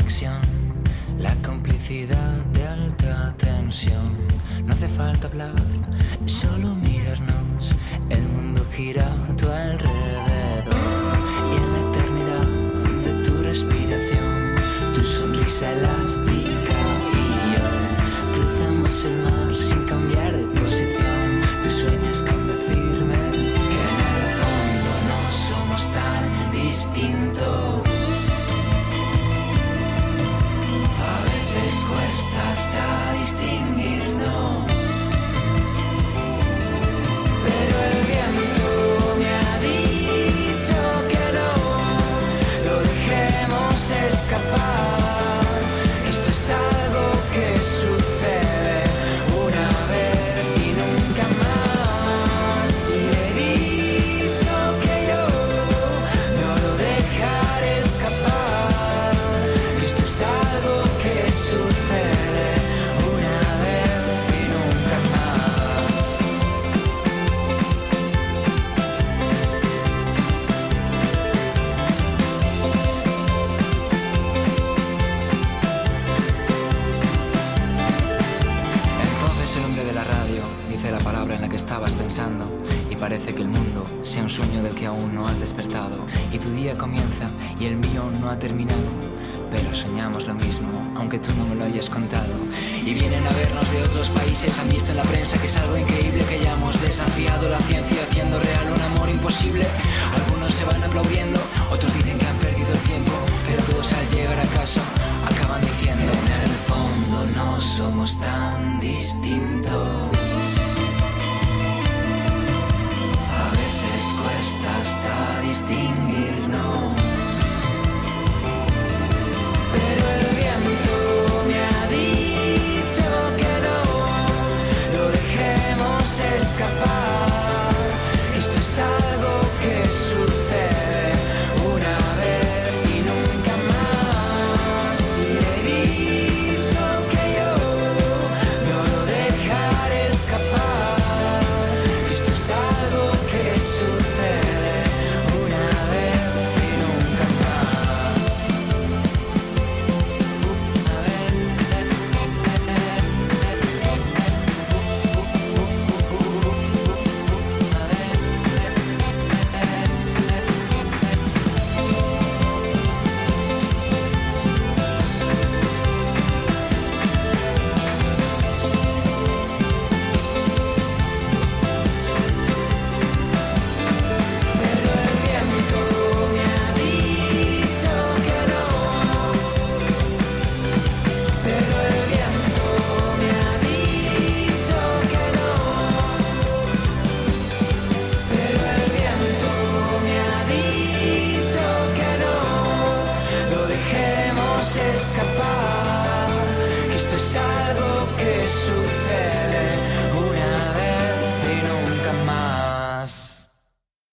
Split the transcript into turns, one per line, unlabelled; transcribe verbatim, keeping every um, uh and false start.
conexión, la complicidad de alta tensión. No hace falta hablar, solo mirarnos. El mundo gira a tu alrededor. Y en la eternidad de tu respiración, tu sonrisa elástica y yo cruzamos el mar sin cambiar de posición. Tú sueñas con decirme que en el fondo no somos tan distintos. A veces cuesta hasta distinguirnos, pero el viento me ha dicho que no lo dejemos escapar. Esto es algo que sucede una vez y nunca más. Y le he dicho que yo no lo dejaré escapar. Esto es algo que sucede una vez y nunca más. Entonces el hombre de la radio dice la palabra en la que estabas pensando y parece que el mundo sea un sueño del que aún no has despertado. Y tu día comienza y el mío no ha terminado, pero soñamos lo mismo, aunque tú no me lo hayas contado. Y vienen a vernos de otros países, han visto en la prensa que es algo increíble, que ya hemos desafiado la ciencia haciendo real un amor imposible. Algunos se van aplaudiendo, otros dicen que han perdido el tiempo, pero todos al llegar a casa acaban diciendo: en el fondo no somos tan distintos. A veces cuesta hasta distinguirnos, pero el viento me ha dicho que no lo dejemos escapar. Esto es algo que sucede una vez y nunca más. Y le he dicho que yo no lo dejaré escapar. Esto es algo que sucede una vez y nunca más. Pero el viento me ha dicho que no. Pero el viento me ha dicho que no. Pero el viento me ha dicho que no lo dejemos escapar. Que esto es algo que sucede